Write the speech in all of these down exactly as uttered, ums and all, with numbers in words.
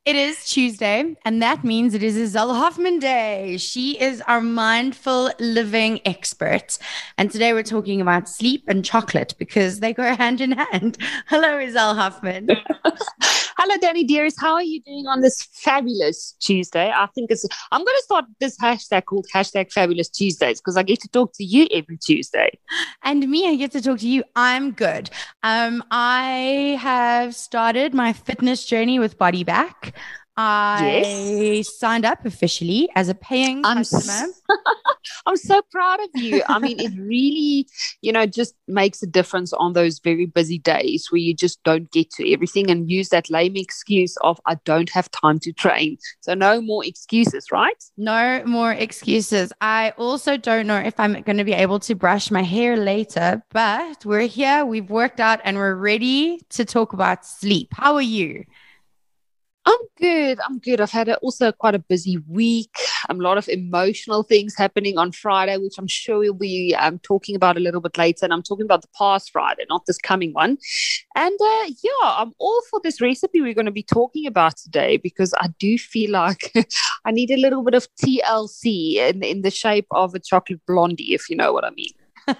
It is Tuesday, and that means it is Isabel Hoffman Day. She is our mindful living expert. And today we're talking about sleep and chocolate because they go hand in hand. Hello, Isabel Hoffman. Hello, Danny dearest. How are you doing on this fabulous Tuesday? I think it's, I'm going to start this hashtag called hashtag fabulous Tuesdays because I get to talk to you every Tuesday. And me, I get to talk to you. I'm good. Um, I have started my fitness journey with Body Back. I Yes. signed up officially as a paying I'm customer. s- I'm so proud of you. I mean, it really, you know, just makes a difference on those very busy days where you just don't get to everything and use that lame excuse of I don't have time to train. So no more excuses, right? No more excuses. I also don't know if I'm going to be able to brush my hair later, but we're here, we've worked out, and we're ready to talk about sleep. How are you? I'm good. I'm good. I've had a, also quite a busy week. Um, a lot of emotional things happening on Friday, which I'm sure we'll be um, talking about a little bit later. And I'm talking about the past Friday, not this coming one. And uh, yeah, I'm all for this recipe we're going to be talking about today because I do feel like I need a little bit of T L C in, in the shape of a chocolate blondie, if you know what I mean.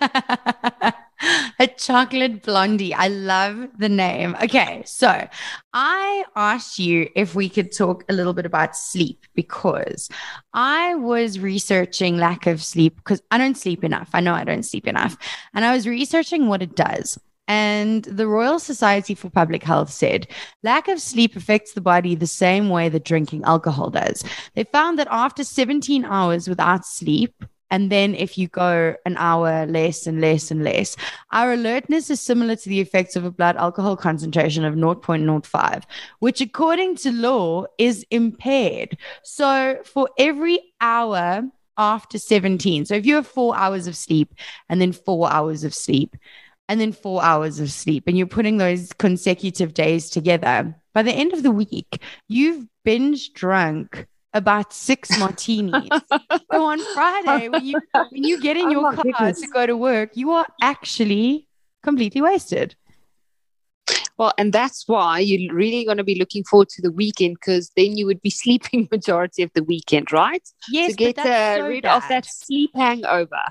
A chocolate blondie. I love the name. Okay, so I asked you if we could talk a little bit about sleep because I was researching lack of sleep because I don't sleep enough. I know I don't sleep enough. And I was researching what it does. And the Royal Society for Public Health said lack of sleep affects the body the same way that drinking alcohol does. They found that after seventeen hours without sleep, and then if you go an hour less and less and less, our alertness is similar to the effects of a blood alcohol concentration of zero point zero five, which according to law is impaired. So for every hour after seventeen, so if you have four hours of sleep and then four hours of sleep and then four hours of sleep, and you're putting those consecutive days together, by the end of the week, you've binge drunk about six martinis. So on Friday, when you when you get in Oh your my car goodness. to go to work, you are actually completely wasted. Well, and that's why you're really going to be looking forward to the weekend because then you would be sleeping majority of the weekend, right? To Yes, but get that's uh, so rid of bad. that sleep hangover.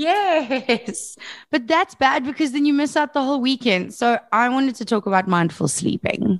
Yes, but that's bad because then you miss out the whole weekend. So I wanted to talk about mindful sleeping.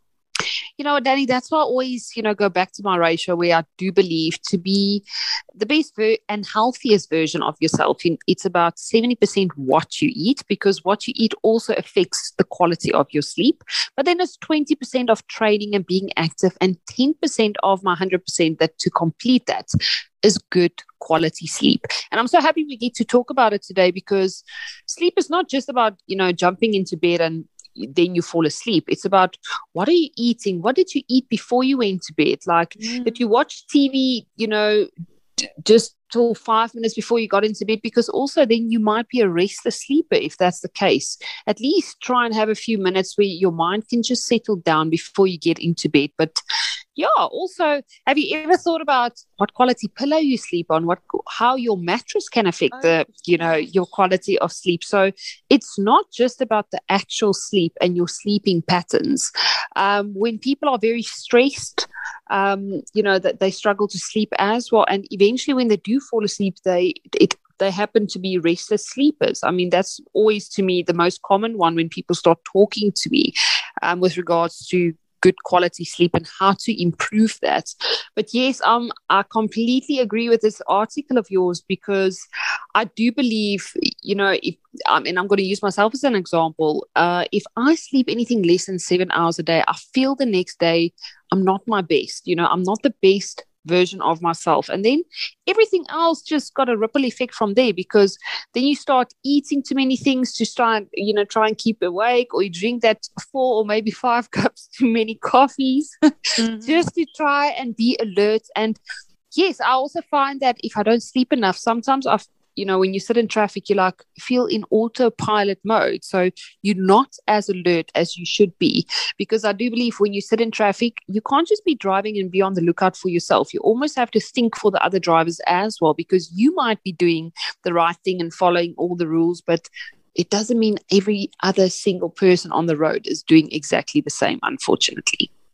You know what, Danny, that's why I always, you know, go back to my ratio where I do believe to be the best ver- and healthiest version of yourself. In, it's about seventy percent what you eat because what you eat also affects the quality of your sleep. But then it's twenty percent of training and being active and ten percent of my one hundred percent that to complete that is good quality sleep. And I'm so happy we get to talk about it today because sleep is not just about, you know, jumping into bed and then you fall asleep. It's about what are you eating? What did you eat before you went to bed? Like, did Mm. you watch T V, you know, d- just till five minutes before you got into bed? Because also then you might be a restless sleeper if that's the case. At least try and have a few minutes where your mind can just settle down before you get into bed. But yeah, also, have you ever thought about what quality pillow you sleep on? What how your mattress can affect Oh, the, you know, your quality of sleep? So it's not just about the actual sleep and your sleeping patterns. Um, when people are very stressed, um, you know, that they struggle to sleep as well. And eventually when they do fall asleep, they it they happen to be restless sleepers. I mean, that's always to me the most common one when people start talking to me um, with regards to good quality sleep and how to improve that. But yes, um, I completely agree with this article of yours because I do believe, you know, if um, and I'm going to use myself as an example. Uh, if I sleep anything less than seven hours a day, I feel the next day I'm not my best. You know, I'm not the best version of myself. And then everything else just got a ripple effect from there because then you start eating too many things to try and, you know, try and keep awake, or you drink that four or maybe five cups too many coffees mhm. just to try and be alert. And yes, I also find that if I don't sleep enough, sometimes I've, you know, when you sit in traffic, you like feel in autopilot mode. So you're not as alert as you should be. Because I do believe when you sit in traffic, you can't just be driving and be on the lookout for yourself. You almost have to think for the other drivers as well, because you might be doing the right thing and following all the rules, but it doesn't mean every other single person on the road is doing exactly the same, unfortunately.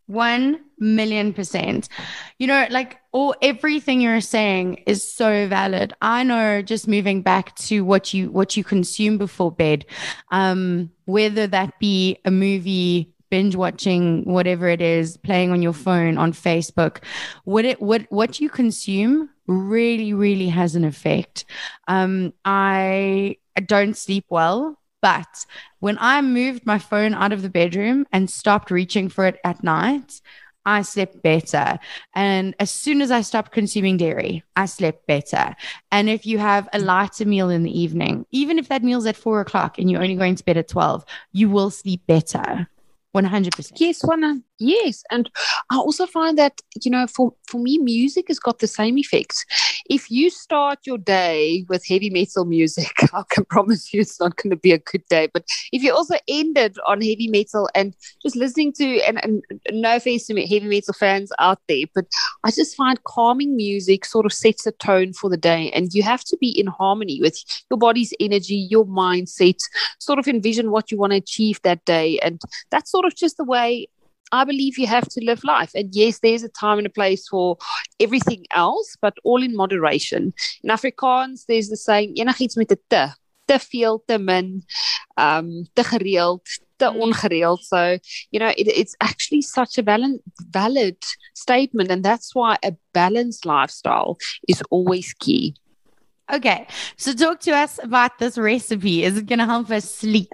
One million percent. You know, like all everything you're saying is so valid. I know just moving back to what you what you consume before bed, um, whether that be a movie, binge watching, whatever it is, playing on your phone, on Facebook, what it what what you consume really, really has an effect. Um, I I don't sleep well. But when I moved my phone out of the bedroom and stopped reaching for it at night, I slept better. And as soon as I stopped consuming dairy, I slept better. And if you have a lighter meal in the evening, even if that meal's at four o'clock and you're only going to bed at twelve, you will sleep better. one hundred percent. Yes, one, yes. And I also find that, you know, for, for me, music has got the same effect. If you start your day with heavy metal music, I can promise you it's not going to be a good day. But if you also end it on heavy metal and just listening to, and, and no offense to me, heavy metal fans out there, but I just find calming music sort of sets a tone for the day. And you have to be in harmony with your body's energy, your mindset, sort of envision what you want to achieve that day. And that's sort of just the way I believe you have to live life. And yes, there's a time and a place for everything else, but all in moderation. In Afrikaans, there's the saying, enigiets met 'n te, te veel, te min, um, te gereeld, te ongereeld. So, you know, it, it's actually such a valid, valid statement. And that's why a balanced lifestyle is always key. Okay, so talk to us about this recipe. Is it going to help us sleep?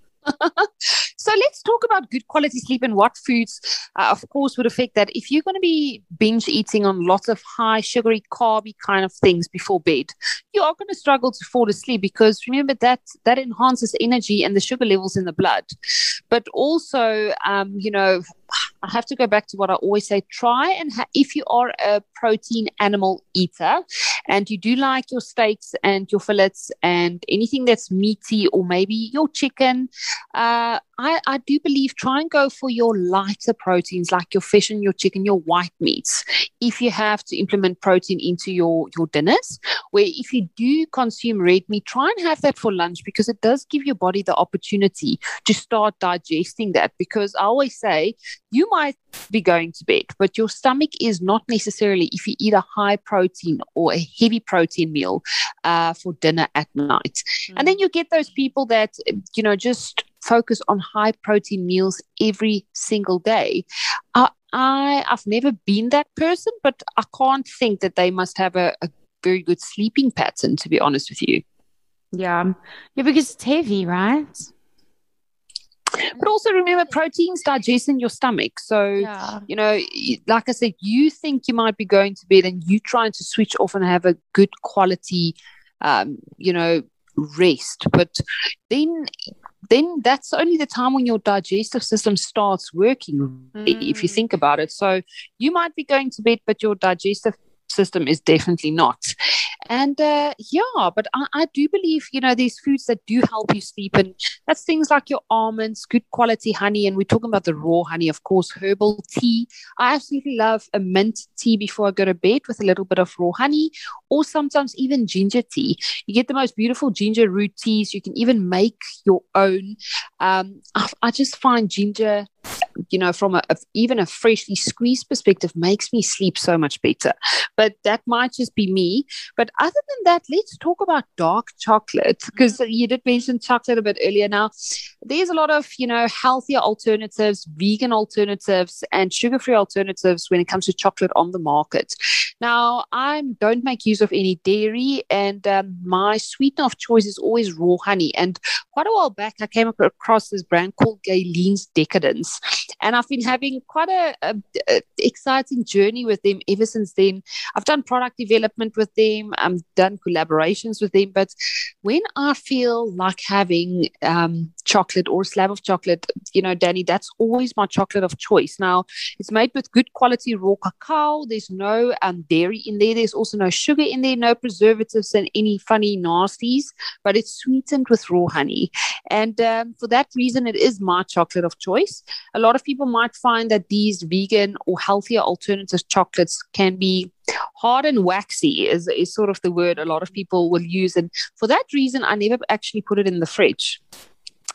So let's talk about good quality sleep and what foods, uh, of course, would affect that. If you're going to be binge eating on lots of high sugary, carby kind of things before bed, you are going to struggle to fall asleep because remember that that enhances energy and the sugar levels in the blood. But also, um, you know, I have to go back to what I always say. Try and ha- if you are a protein animal eater and you do like your steaks and your fillets and anything that's meaty or maybe your chicken, uh, I, I do believe try and go for your lighter proteins like your fish and your chicken, your white meats. If you have to implement protein into your, your dinners, where if you do consume red meat, try and have that for lunch because it does give your body the opportunity to start digesting that. Because I always say, you might be going to bed, but your stomach is not necessarily if you eat a high protein or a heavy protein meal uh, for dinner at night. Mm. And then you get those people that, you know, just focus on high protein meals every single day. Uh, I, I've never been that person, but I can't think that they must have a, a very good sleeping pattern, to be honest with you. Yeah. Yeah, because it's heavy, right? But also remember, proteins digest in your stomach. So, yeah. you know, like I said, you think you might be going to bed and you trying to switch off and have a good quality, um, you know, rest. But then, then that's only the time when your digestive system starts working, mm. if you think about it. So you might be going to bed, but your digestive system is definitely not. And uh, yeah, but I, I do believe, you know, there's foods that do help you sleep. And that's things like your almonds, good quality honey. And we're talking about the raw honey, of course, herbal tea. I absolutely love a mint tea before I go to bed with a little bit of raw honey, or sometimes even ginger tea. You get the most beautiful ginger root teas. You can even make your own. Um, I, I just find ginger, you know, from a, a, even a freshly squeezed perspective, makes me sleep so much better. But that might just be me. But other than that, let's talk about dark chocolate, because you did mention chocolate a bit earlier. Now, there's a lot of, you know, healthier alternatives, vegan alternatives, and sugar-free alternatives when it comes to chocolate on the market. Now, I don't make use of any dairy, and um, my sweetener of choice is always raw honey. And quite a while back, I came across this brand called Galen's Decadence, and I've been having quite a, a, a exciting journey with them ever since then. I've done product development with them, I've done collaborations with them, but when I feel like having um, chocolate or a slab of chocolate, you know, Danny, that's always my chocolate of choice. Now, it's made with good quality raw cacao. There's no um, dairy in there. There's also no sugar in there, no preservatives and any funny nasties, but it's sweetened with raw honey. And um, for that reason, it is my chocolate of choice. A lot of people might find that these vegan or healthier alternative chocolates can be hard and waxy is, is sort of the word a lot of people will use. And for that reason, I never actually put it in the fridge.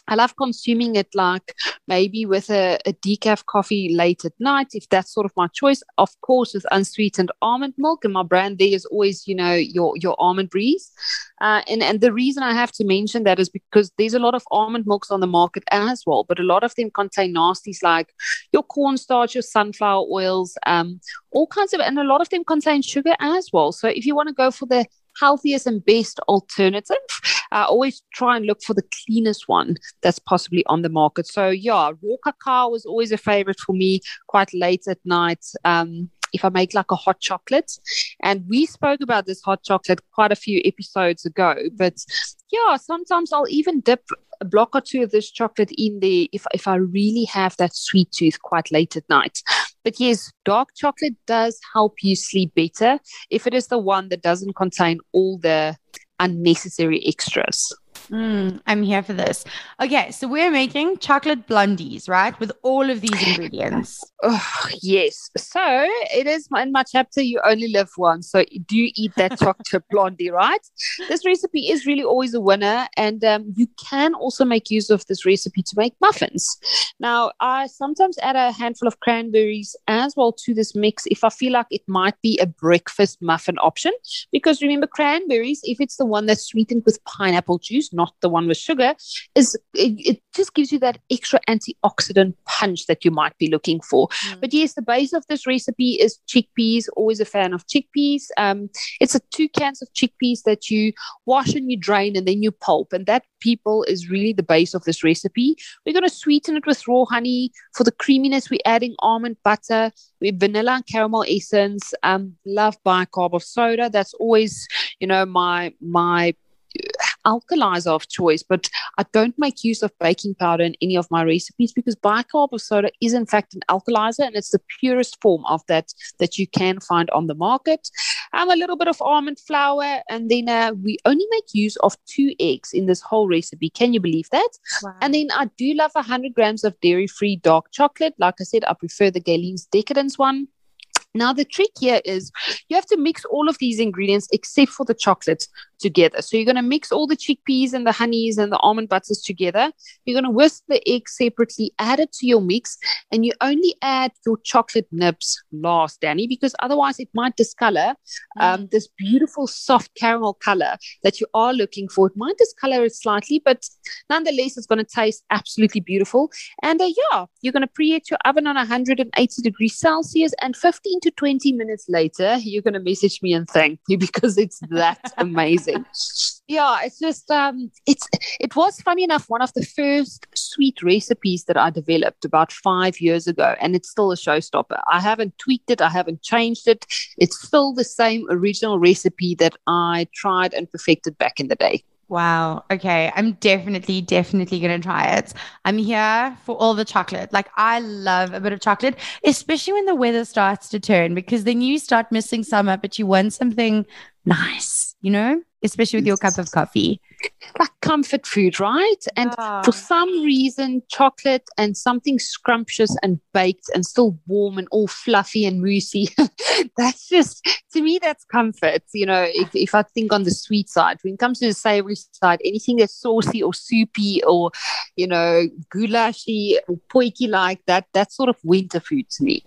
I love consuming it like maybe with a, a decaf coffee late at night, if that's sort of my choice. Of course, with unsweetened almond milk, and my brand there is always, you know, your your Almond Breeze. Uh, and and the reason I have to mention that is because there's a lot of almond milks on the market as well, but a lot of them contain nasties like your cornstarch, your sunflower oils, um, all kinds of, and a lot of them contain sugar as well. So if you want to go for the healthiest and best alternative, uh, always try and look for the cleanest one that's possibly on the market. So yeah, raw cacao was always a favorite for me, quite late at night. Um, if I make like a hot chocolate, and we spoke about this hot chocolate quite a few episodes ago, but yeah, sometimes I'll even dip a block or two of this chocolate in there if, if I really have that sweet tooth quite late at night. But yes, dark chocolate does help you sleep better if it is the one that doesn't contain all the unnecessary extras. Mm, I'm here for this. Okay, so we're making chocolate blondies, right? With all of these ingredients. Oh, yes. So it is in my chapter, You Only Live Once. So do eat that chocolate blondie, right? This recipe is really always a winner. And um, you can also make use of this recipe to make muffins. Now, I sometimes add a handful of cranberries as well to this mix if I feel like it might be a breakfast muffin option. Because remember, cranberries, if it's the one that's sweetened with pineapple juice, not the one with sugar, is it, it just gives you that extra antioxidant punch that you might be looking for. Mm. But yes, the base of this recipe is chickpeas. Always a fan of chickpeas. Um, it's a two cans of chickpeas that you wash and you drain and then you pulp. And that, people, is really the base of this recipe. We're going to sweeten it with raw honey. For the creaminess, we're adding almond butter, with vanilla and caramel essence. Um, love bicarb of soda. That's always, you know, my my alkalizer of choice, but I don't make use of baking powder in any of my recipes because bicarb of soda is in fact an alkalizer, and it's the purest form of that that you can find on the market. Um, a little bit of almond flour, and then uh, we only make use of two eggs in this whole recipe. Can you believe that? Wow. And then I do love one hundred grams of dairy-free dark chocolate. Like I said, I prefer the Galen's Decadence one. Now, the trick here is you have to mix all of these ingredients except for the chocolate together. So you're going to mix all the chickpeas and the honeys and the almond butters together. You're going to whisk the eggs separately, add it to your mix, and you only add your chocolate nibs last, Danny, because otherwise it might discolor um, mm. this beautiful soft caramel color that you are looking for. It might discolor it slightly, but nonetheless, it's going to taste absolutely beautiful. And uh, yeah, you're going to preheat your oven on one hundred eighty degrees Celsius, and fifteen to twenty minutes later, you're going to message me and thank me because it's that amazing. Yeah, it's just, um, it's it was funny enough, one of the first sweet recipes that I developed about five years ago, and it's still a showstopper. I haven't tweaked it. I haven't changed it. It's still the same original recipe that I tried and perfected back in the day. Wow. Okay. I'm definitely, definitely going to try it. I'm here for all the chocolate. Like, I love a bit of chocolate, especially when the weather starts to turn, because then you start missing summer, but you want something nice, you know, especially with your cup of coffee. Like comfort food, right? And oh. for some reason, chocolate and something scrumptious and baked and still warm and all fluffy and moussey, that's just, to me, that's comfort. You know, if, if I think on the sweet side, when it comes to the savory side, anything that's saucy or soupy or, you know, goulashy or poiky like that, that's sort of winter food to me.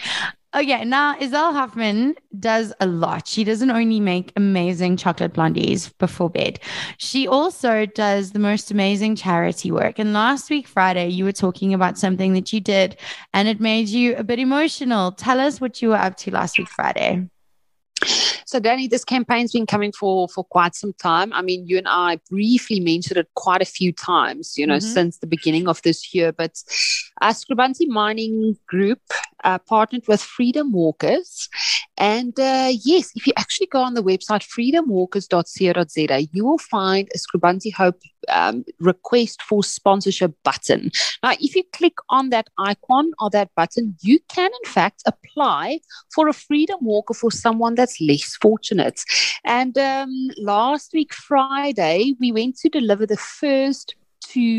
Okay, now Iselle Hoffman does a lot. She doesn't only make amazing chocolate blondies before bed. She also does the most amazing charity work. And last week, Friday, you were talking about something that you did and it made you a bit emotional. Tell us what you were up to last week, Friday. So, Danny, this campaign's been coming for, for quite some time. I mean, you and I briefly mentioned it quite a few times, you know, mm-hmm. since the beginning of this year. But our Scribanti Mining Group uh, partnered with Freedom Walkers. And uh, yes, if you actually go on the website freedom walkers dot co dot za, you will find a Scribanti Hope um, request for sponsorship button. Now, if you click on that icon or that button, you can, in fact, apply for a Freedom Walker for someone that's less fortunate. And um, last week, Friday, we went to deliver the first two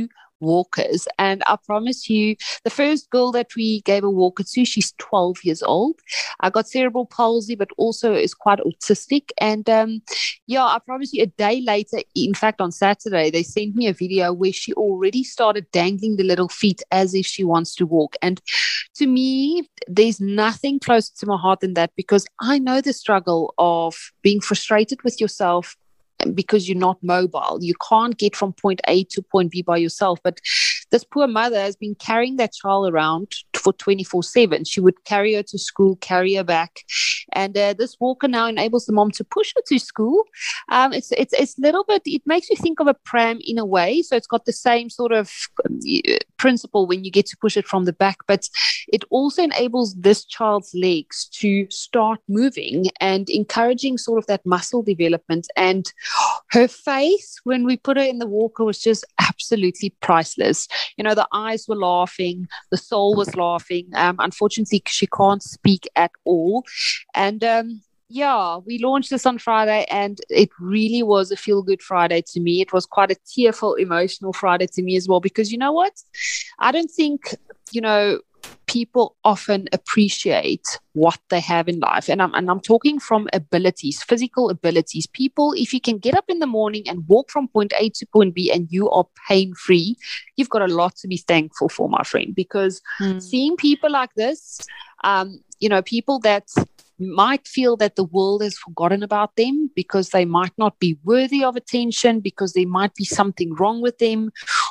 walkers. And I promise you, the first girl that we gave a walker to, she's twelve years old. I got cerebral palsy, but also is quite autistic. And um, yeah, I promise you, a day later, in fact, on Saturday, they sent me a video where she already started dangling the little feet as if she wants to walk. And to me, there's nothing closer to my heart than that, because I know the struggle of being frustrated with yourself because you're not mobile. You can't get from point A to point B by yourself. But this poor mother has been carrying that child around for twenty-four seven. She would carry her to school, carry her back. And uh, this walker now enables the mom to push her to school. Um, it's it's it's a little bit, it makes you think of a pram in a way. So it's got the same sort of uh, principle when you get to push it from the back. But it also enables this child's legs to start moving and encouraging sort of that muscle development. And her face, when we put her in the walker, was just absolutely priceless. You know, the eyes were laughing, the soul was laughing. Um, unfortunately, she can't speak at all. And um, yeah, we launched this on Friday, and it really was a feel-good Friday to me. It was quite a tearful, emotional Friday to me as well, because you know what? I don't think, you know, people often appreciate what they have in life. And I'm, and I'm talking from abilities, physical abilities. People, if you can get up in the morning and walk from point A to point B and you are pain-free, you've got a lot to be thankful for, my friend, because mm. seeing people like this, um, you know, people that might feel that the world has forgotten about them because they might not be worthy of attention, because there might be something wrong with them,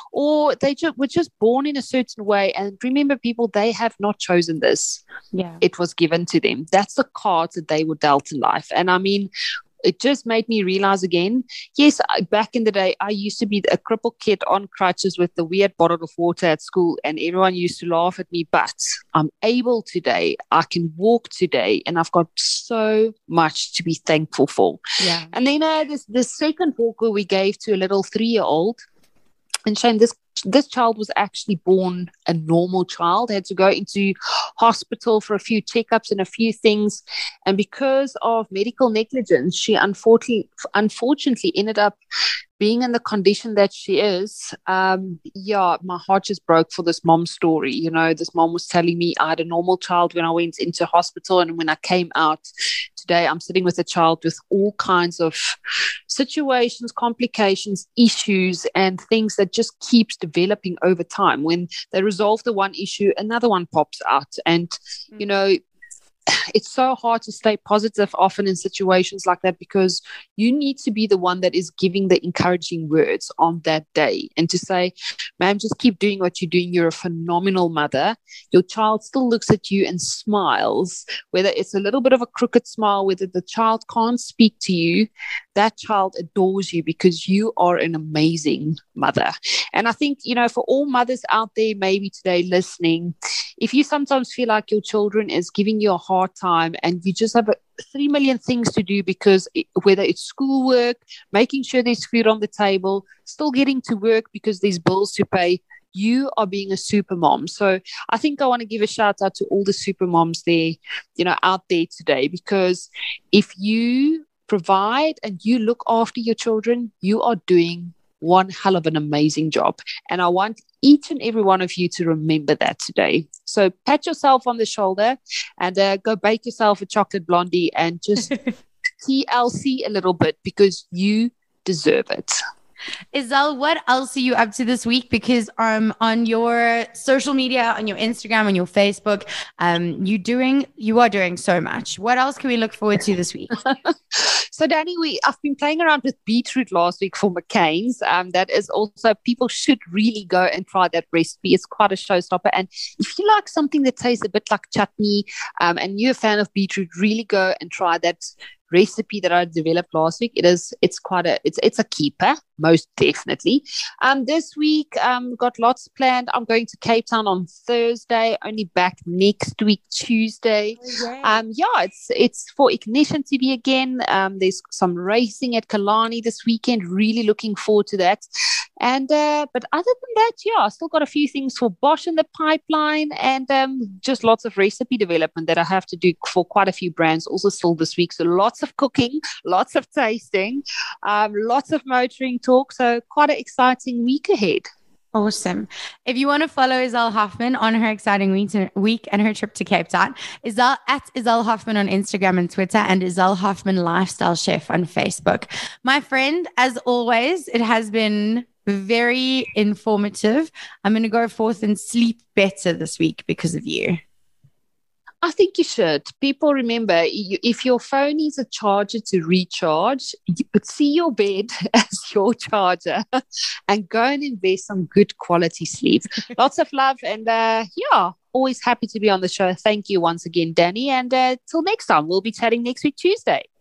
or they just were just born in a certain way. And remember, people, they have not chosen this. Yeah, it was given to them. That's the cards that they were dealt in life. And I mean, it just made me realize again, yes, I, back in the day, I used to be a crippled kid on crutches with the weird bottle of water at school, and everyone used to laugh at me. But I'm able today. I can walk today, and I've got so much to be thankful for. Yeah. And then uh, this, this second walker we gave to a little three-year-old, and Shane, this this child was actually born a normal child, had to go into hospital for a few checkups and a few things. And because of medical negligence, she unfortunately, unfortunately ended up being in the condition that she is. Um, yeah, my heart just broke for this mom's story. You know, this mom was telling me, I had a normal child when I went into hospital, and when I came out today, I'm sitting with a child with all kinds of situations, complications, issues, and things that just keeps developing over time. When they resolve the one issue, another one pops out. And, mm-hmm. you know, it's so hard to stay positive often in situations like that, because you need to be the one that is giving the encouraging words on that day, and to say, ma'am, just keep doing what you're doing. You're a phenomenal mother. Your child still looks at you and smiles, whether it's a little bit of a crooked smile, whether the child can't speak to you, that child adores you because you are an amazing mother. And I think, you know, for all mothers out there maybe today listening, if you sometimes feel like your children is giving you a hard time and you just have a, three million things to do, because it, whether it's schoolwork, making sure there's food on the table, still getting to work because there's bills to pay, you are being a super mom. So I think I want to give a shout out to all the super moms there, you know, out there today, because if you provide and you look after your children, you are doing one hell of an amazing job. And I want each and every one of you to remember that today. So pat yourself on the shoulder and uh, go bake yourself a chocolate blondie and just T L C a little bit, because you deserve it. Iselle, what else are you up to this week? Because um, on your social media, on your Instagram, on your Facebook, um, you doing you are doing so much. What else can we look forward to this week? So, Danny, we I've been playing around with beetroot last week for McCain's. Um, that is also, people should really go and try that recipe. It's quite a showstopper. And if you like something that tastes a bit like chutney, um, and you're a fan of beetroot, really go and try that recipe that I developed last week. It is, it's quite a, it's, it's a keeper, most definitely. Um, this week, um, got lots planned. I'm going to Cape Town on Thursday, only back next week, Tuesday. Oh, um, yeah, it's, it's for Ignition T V again. Um, there's some racing at Kalani this weekend. Really looking forward to that. And, uh, but other than that, yeah, I still got a few things for Bosch in the pipeline, and um, just lots of recipe development that I have to do for quite a few brands also still this week. So lots of cooking, lots of tasting, um, lots of motoring talk. So quite an exciting week ahead. Awesome. If you want to follow Iselle Hoffman on her exciting week, week and her trip to Cape Town, Iselle at Iselle Hoffman on Instagram and Twitter, and Iselle Hoffman Lifestyle Chef on Facebook. My friend, as always, it has been very informative. I'm going to go forth and sleep better this week because of you. I think you should. People, remember, you, if your phone is a charger to recharge, you could see your bed as your charger and go and invest some good quality sleep. Lots of love. And uh, yeah, always happy to be on the show. Thank you once again, Danny. And uh, till next time, we'll be chatting next week, Tuesday.